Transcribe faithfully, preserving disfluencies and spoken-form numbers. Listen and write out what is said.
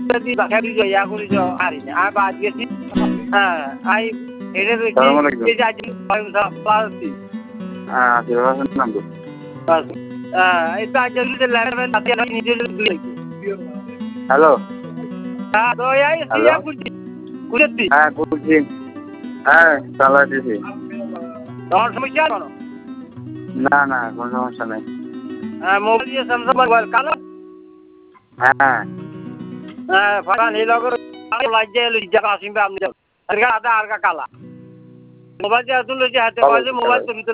যদি বাকি ইয়া করিছ আরি না আর বাদ গেছি হ্যাঁ আই এটা রয়েছে যে আজ পাঁচটি হ্যাঁ কিভাবে নাম তো বাস হ্যাঁ এটা আজ যদি লেটার তাতে আমি নিজে দিই হ্যালো হ্যাঁ তো এই সিয়া কুটি কুটি হ্যাঁ কুটি হ্যাঁ চালা দিছি তোমার সমস্যা কেন না না কোনো সমস্যা নাই হ্যাঁ মোবাইল দিয়ে স্যামসাং মোবাইল কালো হ্যাঁ হ্যাঁ ফারান এই লগর লাইজে লিজা আসিবে আপনি আর আদা আর কালা মোবাইল দিয়ে তুলে যে হাতে পাশে মোবাইল তো